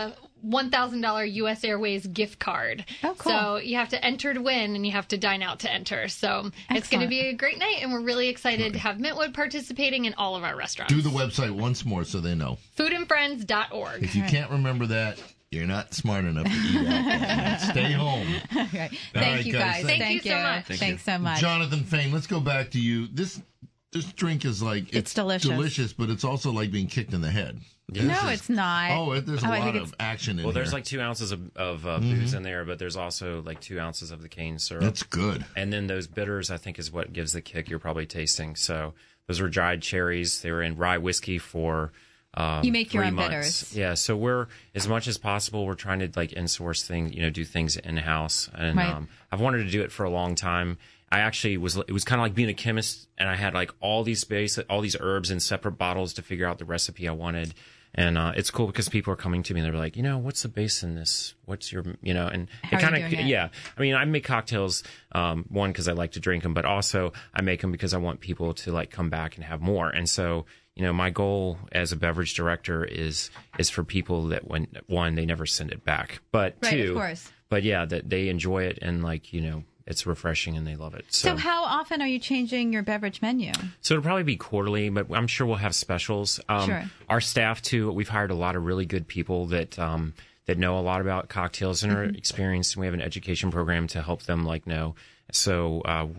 $1,000 U.S. Airways gift card.
Oh, cool.
So you have to enter to win, and you have to dine out to enter. So it's going to be a great night, and we're really excited to have Mintwood participating in all of our restaurants.
Do the website once more so they know.
Foodandfriends.org.
If you can't remember that, you're not smart enough to eat out. Stay home.
Right. Thank you, guys.
Thank you so much.
Thanks so much.
Jonathan Fain, let's go back to you. This drink is like
it's delicious,
but it's also like being kicked in the head.
No, it's not.
There's a lot of action in there.
Well, there's like 2 ounces of booze in there, but there's also like 2 ounces of the cane syrup.
That's good.
And then those bitters, I think, is what gives the kick you're probably tasting. So those were dried cherries. They were in rye whiskey for
you make your
3
own
months.
bitters.
Yeah, so we're, as much as possible, we're trying to like in-source things, do things in-house. And I've wanted to do it for a long time. I actually it was kind of like being a chemist, and I had like all these herbs in separate bottles to figure out the recipe I wanted. And it's cool because people are coming to me and they're like, what's the base in this? What's your, and
how
it kind
of,
yeah. I mean, I make cocktails, one, because I like to drink them, but also I make them because I want people to like come back and have more. And so, my goal as a beverage director is for people that one, they never send it back, but two,
of course.
But yeah, that they enjoy it and like, it's refreshing and they love it.
So how often are you changing your beverage menu?
So it'll probably be quarterly, but I'm sure we'll have specials.
Sure.
Our staff too, we've hired a lot of really good people that know a lot about cocktails and are experienced, and we have an education program to help them know. So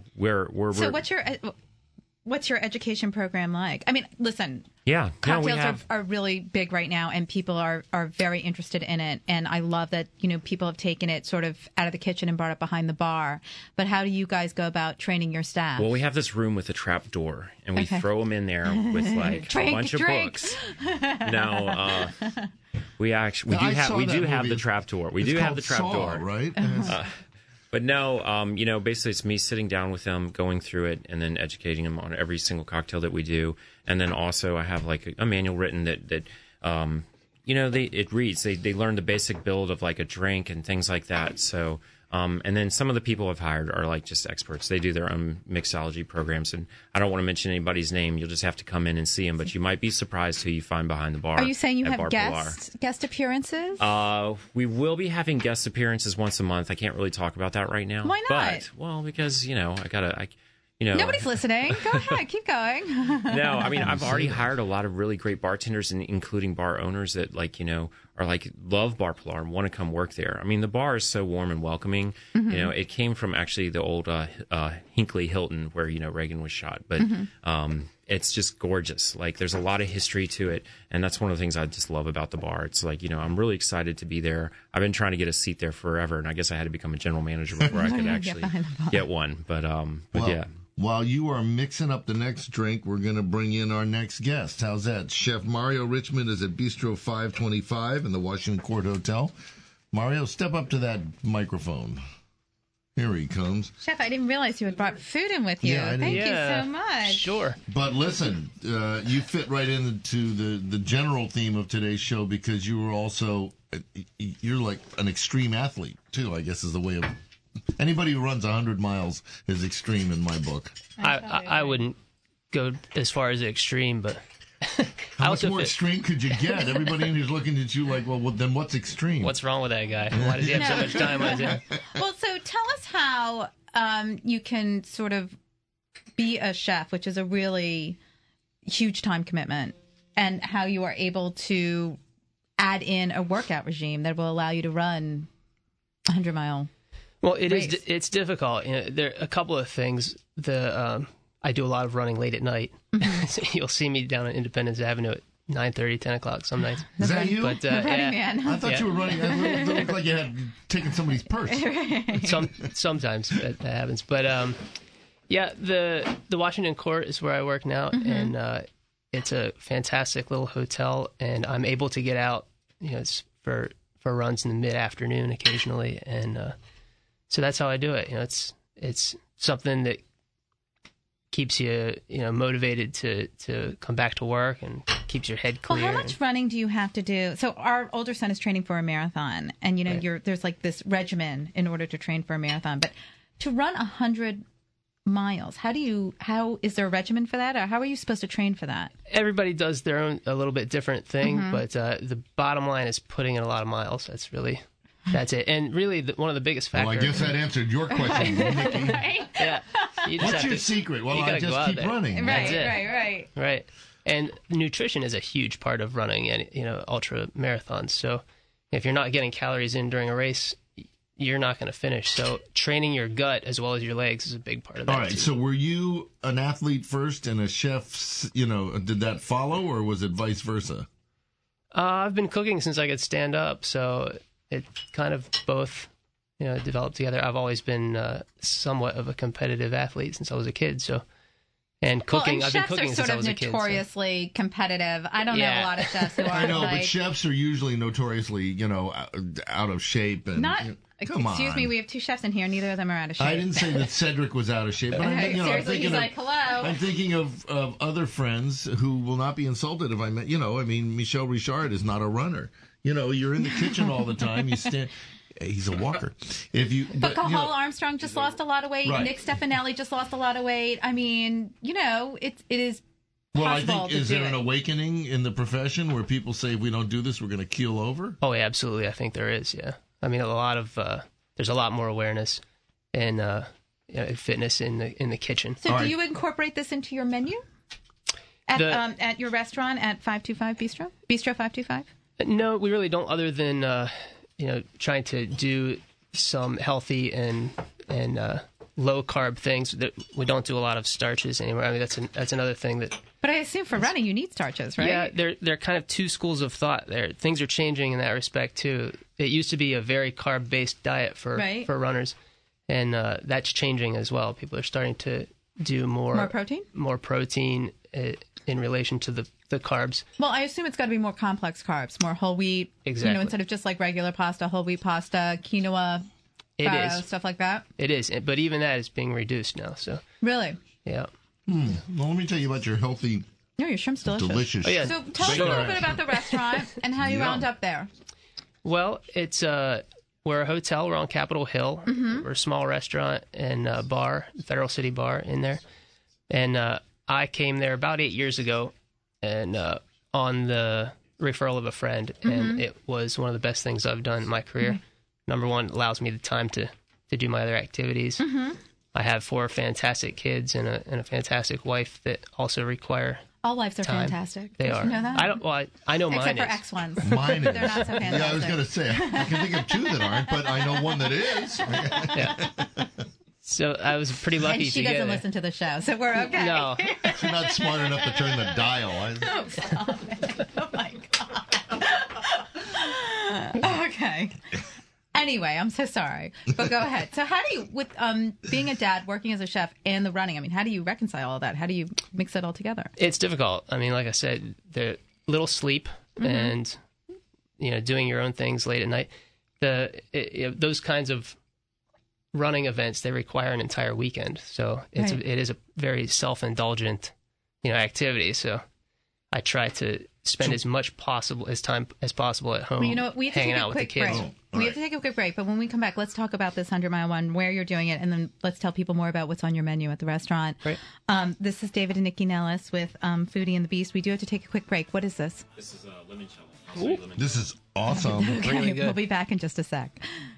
So what's your education program like? I mean, listen.
Yeah,
cocktails are really big right now, and people are very interested in it. And I love that people have taken it sort of out of the kitchen and brought it behind the bar. But how do you guys go about training your staff?
Well, we have this room with a trap door, and we throw them in there with like a bunch of books. No, we do have the trap door. We do have the trap door,
right?
But no, basically it's me sitting down with them, going through it, and then educating them on every single cocktail that we do. And then also I have like a manual written that it reads. They learn the basic build of like a drink and things like that. So, and then some of the people I've hired are like just experts. They do their own mixology programs, and I don't want to mention anybody's name. You'll just have to come in and see them, but you might be surprised who you find behind the bar.
Are you saying you have
Bar
guest appearances?
We will be having guest appearances once a month. I can't really talk about that right now.
Why not?
But, because
nobody's listening. Go ahead, keep going.
No, I mean, I've already hired a lot of really great bartenders, including bar owners that are love Bar Pilar and want to come work there. I mean, the bar is so warm and welcoming. It came from actually the old Hinckley Hilton where Reagan was shot, but it's just gorgeous. Like, there's a lot of history to it, and that's one of the things I just love about the bar. It's like, I'm really excited to be there. I've been trying to get a seat there forever, and I guess I had to become a general manager before I could actually get one. But yeah.
While you are mixing up the next drink, we're going to bring in our next guest. How's that? Chef Mario Richmond is at Bistro 525 in the Washington Court Hotel. Mario, step up to that microphone. Here he comes.
Chef, I didn't realize you had brought food in with you.
Yeah,
Thank you so much.
Sure.
But listen, you fit right into the general theme of today's show because you were also, you're like an extreme athlete, too, I guess is the way of... Anybody who runs 100 miles is extreme in my book.
I wouldn't go as far as extreme, but...
How much more extreme could you get? Everybody in here's looking at you like, well, then what's extreme?
What's wrong with that guy? Why does he have so much time on his hands?
Well, so tell us how you can sort of be a chef, which is a really huge time commitment, and how you are able to add in a workout regime that will allow you to run 100-mile.
Well, it's difficult. There are a couple of things. I do a lot of running late at night. So you'll see me down on Independence Avenue at 9:30, 10 o'clock some nights.
Is that you?
But,
running man.
I thought you were running. It looked like you had taken somebody's purse.
Sometimes that happens. But, the Washington Court is where I work now, and it's a fantastic little hotel, and I'm able to get out, it's for runs in the mid-afternoon occasionally, and so that's how I do it. It's something that keeps you, motivated to come back to work and keeps your head clear.
Well, how much running do you have to do? So our older son is training for a marathon, and right. There's like this regimen in order to train for a marathon. But to run 100 miles, how is there a regimen for that, or how are you supposed to train for that?
Everybody does their own a little bit different thing, but the bottom line is putting in a lot of miles. That's it. And really, one of the biggest factors...
Well, I guess that answered your question, Nikki.
Right?
Yeah.
What's your secret? Well, I just keep running.
Right.
And nutrition is a huge part of running and, ultra marathons. So if you're not getting calories in during a race, you're not going to finish. So training your gut as well as your legs is a big part of that.
All right.
too.
So were you an athlete first and a chef, did that follow, or was it vice versa?
I've been cooking since I could stand up, so... It kind of both, developed together. I've always been somewhat of a competitive athlete since I was a kid. So, and cooking, I've been cooking since I was a kid.
Chefs are sort of notoriously competitive. I don't know a lot of chefs who are.
I know, but chefs are usually notoriously, out of shape and.
Excuse me, we have two chefs in here. Neither of them are out of shape.
I didn't say that Cedric was out of shape, but
seriously, he's like, hello.
I'm thinking of other friends who will not be insulted if I met. Michel Richard is not a runner. You're in the kitchen all the time. You stand. He's a walker.
But Cathal Armstrong just lost a lot of weight. Right. Nick Stefanelli just lost a lot of weight. I mean, it is.
Well, I think is there an awakening in the profession where people say if we don't do this, we're going to keel over?
Oh, yeah, absolutely. I think there is. Yeah, I mean, there's a lot more awareness in fitness in the kitchen.
So, do you incorporate this into your menu at your restaurant at 525 Bistro 525?
No, we really don't. Other than trying to do some healthy and low carb things. That we don't do a lot of starches anymore. I mean, that's another thing that.
But I assume for running you need starches, right?
Yeah, there are kind of two schools of thought there. Things are changing in that respect too. It used to be a very carb based diet for runners, and that's changing as well. People are starting to do more protein in relation to the carbs.
Well, I assume it's got to be more complex carbs, more whole wheat.
Exactly.
Instead of just like regular pasta, whole wheat pasta, quinoa, stuff like that.
It is, but even that is being reduced now. So
really,
yeah.
Well, let me tell you about your healthy.
No, your shrimp's delicious.
Delicious.
Oh, yeah.
So tell us a little bit about the restaurant and how you wound up there.
Well, it's we're a hotel. We're on Capitol Hill.
Mm-hmm.
We're a small restaurant and bar, Federal City Bar in there. And I came there about 8 years ago, and on the referral of a friend, and it was one of the best things I've done in my career. Mm-hmm. Number one, it allows me the time to do my other activities. Mm-hmm. I have 4 fantastic kids and a fantastic wife that also require.
All wives are
time.
Fantastic.
They
Did
are.
You know that?
I don't. Well, I know mine
Except for
is.
X ones.
Mine is.
They're not so fantastic.
Yeah, I was going to say I can think of 2 that aren't, but I know one that is.
Yeah. So I was pretty lucky
and she
to get
doesn't
it.
listen to the show, so we're okay.
No.
She's not smart enough to turn the dial.
Oh, stop it. Oh, my God. Okay. Anyway, I'm so sorry, but go ahead. So how do you, with being a dad, working as a chef, and the running, I mean, how do you reconcile all that? How do you mix it all together?
It's difficult. I mean, like I said, the little sleep and, doing your own things late at night, those kinds of running events, they require an entire weekend. So it is a very self-indulgent, activity. So I try to spend as much time as possible at home,
we have to
hanging
take
out
a
with the
quick
kids.
break. We have to take a quick break, but when we come back, let's talk about this 100-mile run, where you're doing it, and then let's tell people more about what's on your menu at the restaurant.
Right.
This is David and Nikki Nellis with Foodie and the Beast. We do have to take a quick break. What is this?
This is limoncello.
This is awesome.
Okay,
Really good.
We'll be back in just a sec.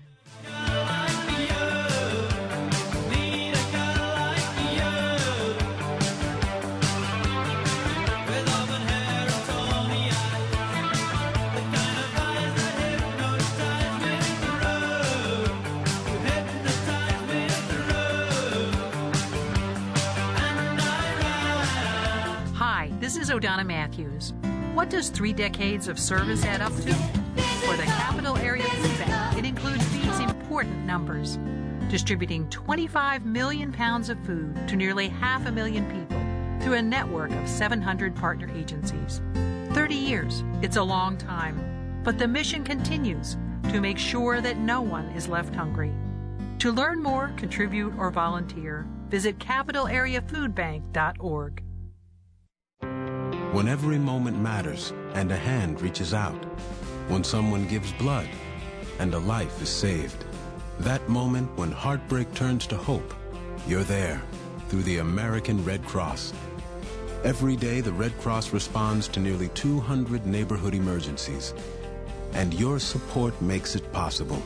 This is O'Donna Matthews. What does 3 decades of service add up to? For the Capital Area Food Bank, it includes these important numbers. Distributing 25 million pounds of food to nearly 500,000 people through a network of 700 partner agencies. 30 years, it's a long time, but the mission continues to make sure that no one is left hungry. To learn more, contribute, or volunteer, visit capitalareafoodbank.org.
When every moment matters and a hand reaches out. When someone gives blood and a life is saved. That moment when heartbreak turns to hope. You're there through the American Red Cross. Every day, the Red Cross responds to nearly 200 neighborhood emergencies. And your support makes it possible.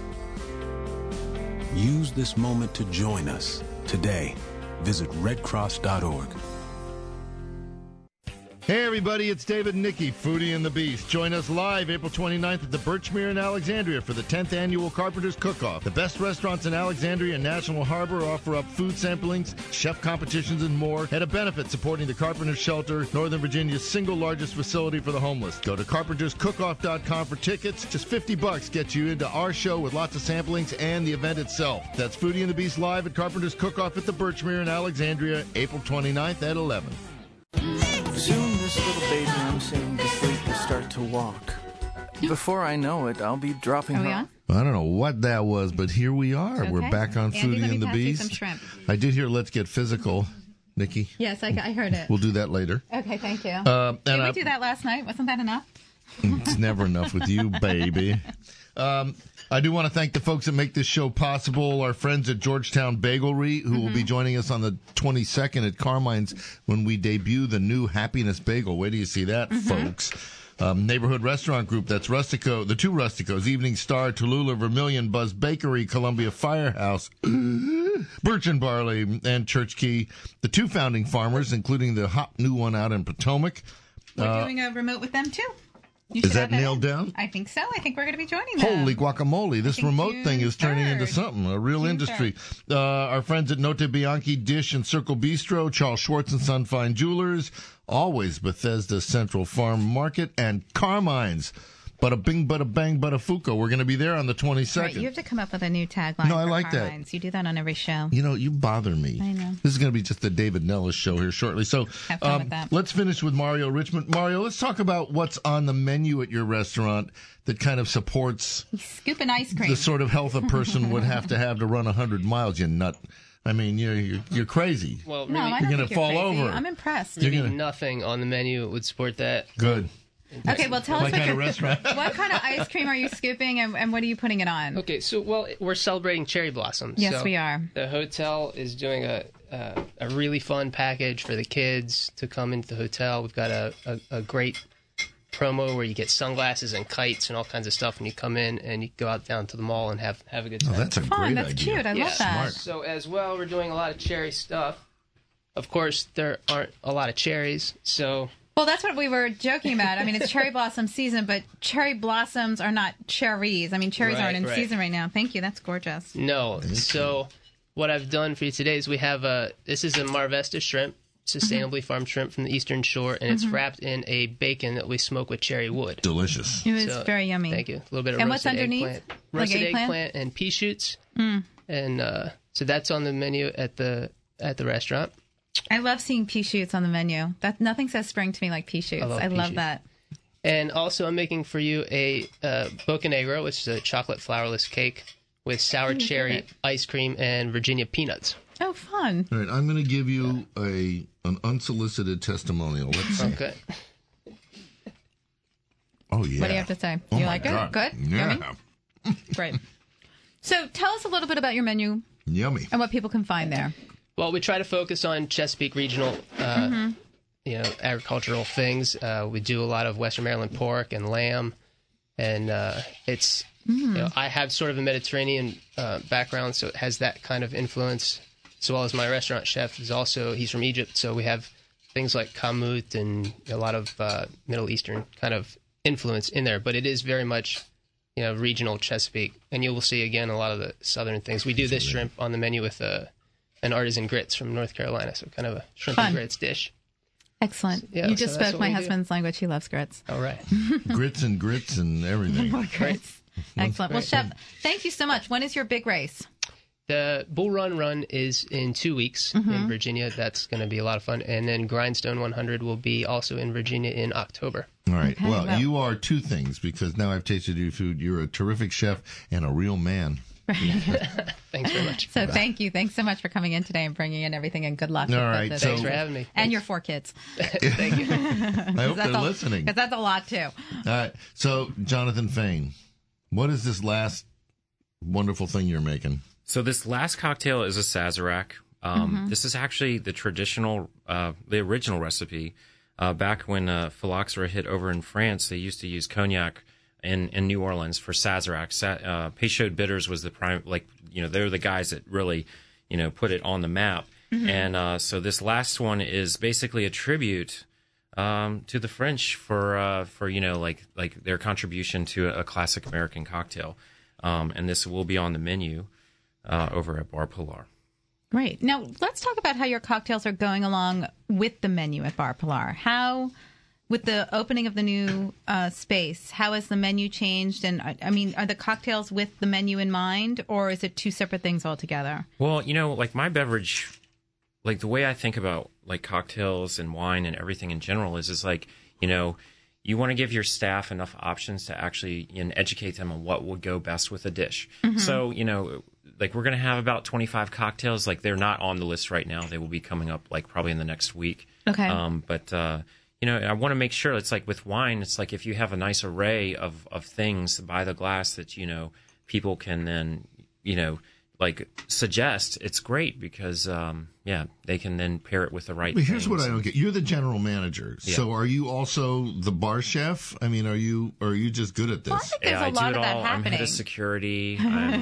Use this moment to join us today. Visit redcross.org.
Hey everybody, it's David and Nikki, Foodie and the Beast. Join us live April 29th at the Birchmere in Alexandria for the 10th Annual Carpenters Cook-Off. The best restaurants in Alexandria and National Harbor offer up food samplings, chef competitions, and more at a benefit supporting the Carpenters Shelter, Northern Virginia's single largest facility for the homeless. Go to carpenterscookoff.com for tickets. Just $50 gets you into our show with lots of samplings and the event itself. That's Foodie and the Beast live at Carpenters Cook-Off at the Birchmere in Alexandria, April 29th at 11.
Soon this little baby I'm singing to sleep will start to walk. Before I know it, I'll be dropping her.
on?
I don't know what that was, but here we are.
Okay.
We're back on
Andy,
Foodie
let me
and the
pass you
Beast.
some shrimp.
I did hear Let's Get Physical, Nikki.
Yes, I heard it.
We'll do that later.
Okay, thank you.
And
Did we do that last night? Wasn't that enough?
It's never enough with you, baby. I do want to thank the folks that make this show possible, our friends at Georgetown Bagelry, who will be joining us on the 22nd at Carmine's when we debut the new Happiness Bagel. Where do you see that, folks? Neighborhood Restaurant Group, that's Rustico, the two Rusticos, Evening Star, Tallulah, Vermilion, Buzz Bakery, Columbia Firehouse, Birch and Barley, and Church Key. The two founding farmers, including the hot new one out in Potomac.
We're doing a remote with them, too.
Is that nailed down?
I think so. I think we're going to be joining them.
Holy guacamole. This remote thing is turning into something, a real industry. Our friends at Notte Bianchi Dish and Circle Bistro, Charles Schwartz and Son Fine Jewelers, always Bethesda Central Farm Market, and Carmine's. Bada bing, bada bang, bada fuka. We're going to be there on the 22nd.
Right, you have to come up with a new tagline.
No, I
for
like that.
Carmine's. You do that on every show.
You know, you bother me.
I know.
This is going to be just the David Nellis show here shortly. So
Have fun with that.
Let's finish with Mario Richmond. Mario, let's talk about what's on the menu at your restaurant that kind of supports
He's scooping ice cream.
the sort of health a person would have to run 100 miles, you nut. I mean, you're crazy.
Well,
No, I
you're
don't
going
think
to
you're
fall
crazy.
over.
I'm impressed.
Really nothing on the menu would support that.
Good.
Okay, well, tell us
kind of restaurant.
what kind of ice cream are you scooping, and what are you putting it on?
Okay, so, we're celebrating cherry blossoms.
Yes,
so
we are.
The hotel is doing a really fun package for the kids to come into the hotel. We've got a great promo where you get sunglasses and kites and all kinds of stuff when you come in, and you go out down to the mall and have a good time.
Oh, that's a
Fun,
great
that's
idea.
cute. I love that.
Smart.
So as well, we're doing a lot of cherry stuff. Of course, there aren't a lot of cherries, so...
Well, that's what we were joking about. I mean, it's cherry blossom season, but cherry blossoms are not cherries. I mean, cherries aren't in season right now. Thank you. That's gorgeous.
No. So what I've done for you today is we have this is a Marvesta shrimp, sustainably farmed shrimp from the Eastern Shore, and it's wrapped in a bacon that we smoke with cherry wood.
Delicious.
It was very yummy.
Thank you. A little bit of
and
roasted
what's underneath?
eggplant. Roasted eggplant and pea shoots. And so that's on the menu at the restaurant.
I love seeing pea shoots on the menu. Nothing says spring to me like pea shoots. I love that.
And also I'm making for you a Bocanegro, which is a chocolate flourless cake with sour cherry ice cream and Virginia peanuts.
Oh, fun.
All right, I'm going to give you an unsolicited testimonial. Let's see.
Okay.
Oh, yeah.
What do you have to say?
Oh
You
my
like
God.
it? Good?
Yeah.
Yummy? Great. So tell us a little bit about your menu
Yummy.
and what people can find there.
Well, we try to focus on Chesapeake regional, agricultural things. We do a lot of Western Maryland pork and lamb, and it's. I have sort of a Mediterranean background, so it has that kind of influence. As well as my restaurant chef he's from Egypt, so we have things like kamut and a lot of Middle Eastern kind of influence in there. But it is very much, regional Chesapeake, and you will see again a lot of the southern things. We do this shrimp on the menu with an artisan grits from North Carolina, so kind of a shrimp and grits dish.
Excellent.
Yeah,
you just spoke my husband's language. He loves grits.
All right.
Grits and everything.
More grits. Excellent. Well, Chef, thank you so much. When is your big race?
The Bull Run is in 2 weeks in Virginia. That's going to be a lot of fun. And then Grindstone 100 will be also in Virginia in October.
All right.
Okay,
well, you are two things, because now I've tasted your food. You're a terrific chef and a real man.
Thanks very much.
So thank you. Thanks so much for coming in today and bringing in everything, and good luck.
All right.
Thanks for having me.
And your 4 kids.
Thank you.
I hope they're listening.
Because that's a lot, too.
All right. So, Jonathan Fain, what is this last wonderful thing you're making?
So this last cocktail is a Sazerac. This is actually the traditional, the original recipe. Back when phylloxera hit over in France, they used to use cognac in New Orleans for Sazerac. Peychaud Bitters was the prime, they're the guys that really, put it on the map. And so this last one is basically a tribute to the French for their contribution to a classic American cocktail. And this will be on the menu over at Bar Pilar.
Great. Now, let's talk about how your cocktails are going along with the menu at Bar Pilar. With the opening of the new space, how has the menu changed? And, are the cocktails with the menu in mind, or is it two separate things altogether?
Well, my beverage, the way I think about, cocktails and wine and everything in general is you want to give your staff enough options to actually educate them on what would go best with a dish. So, we're going to have about 25 cocktails. They're not on the list right now. They will be coming up, probably in the next week.
Okay.
I want to make sure it's with wine. It's if you have a nice array of things by the glass that, people can then, suggest, it's great because, they can then pair it with the right things.
Here's what I don't get. You're the general manager.
Yeah.
So are you also the bar chef? Are you just good at this?
Well, I think there's a lot of that happening.
I'm head of security.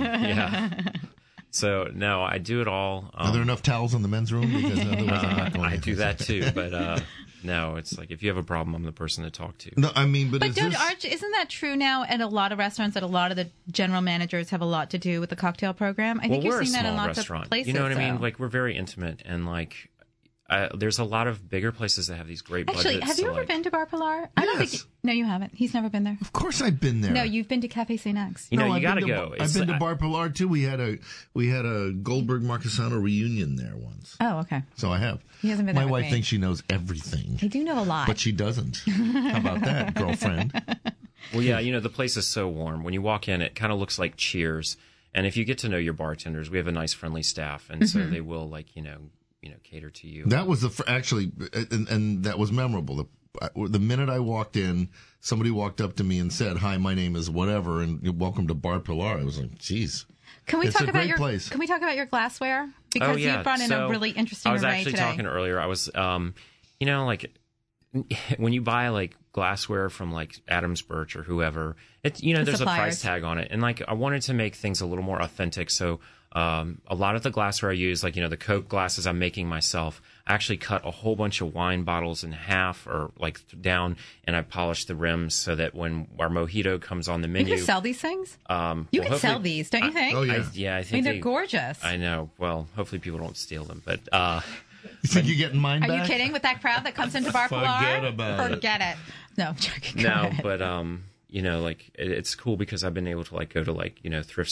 So, no, I do it all.
Are there enough towels in the men's room? Because otherwise I'm not going
I do that too, but no, it's if you have a problem, I'm the person to talk to.
No, but
isn't that true now at a lot of restaurants, that a lot of the general managers have a lot to do with the cocktail program? I think you're seeing that in lots of places.
You know what I mean? We're very intimate, and there's a lot of bigger places that have these great budgets.
Actually, have you ever been to Bar Pilar? I don't think. No, you haven't. He's never been there.
Of course, I've been there.
No, you've been to Cafe St. X.
You got to go.
I've been to Bar Pilar too. We had a Goldberg Marquesano reunion there once.
Oh, okay.
So I have.
He hasn't been there.
My
with
wife
me.
thinks she knows everything.
I do know a lot,
but she doesn't. How about that, girlfriend?
Well, yeah, the place is so warm. When you walk in, it kind of looks like Cheers. And if you get to know your bartenders, we have a nice, friendly staff, and so they will cater to you.
That was actually, and that was memorable. The minute I walked in, somebody walked up to me and said, "Hi, my name is whatever, and welcome to Bar Pilar." I was like, "Geez."
Can we talk about
place.
Can we talk about your glassware? Because you brought in a really interesting array today.
I was actually talking earlier. I was, when you buy glassware from Adams Birch or whoever, there's suppliers. A price tag on it, and I wanted to make things a little more authentic. So a lot of the glassware I use, the Coke glasses I'm making myself, I actually cut a whole bunch of wine bottles in half or down, and I polished the rims so that when our mojito comes on the menu,
you can sell these things. You can sell these, don't you think?
I think
they're gorgeous.
I know. Well, hopefully people don't steal them, but.
You think you're getting mine back?
Are you kidding with that crowd that comes into Bar Pilar? Forget it. No, I'm joking.
No, but it's cool because I've been able to go to thrift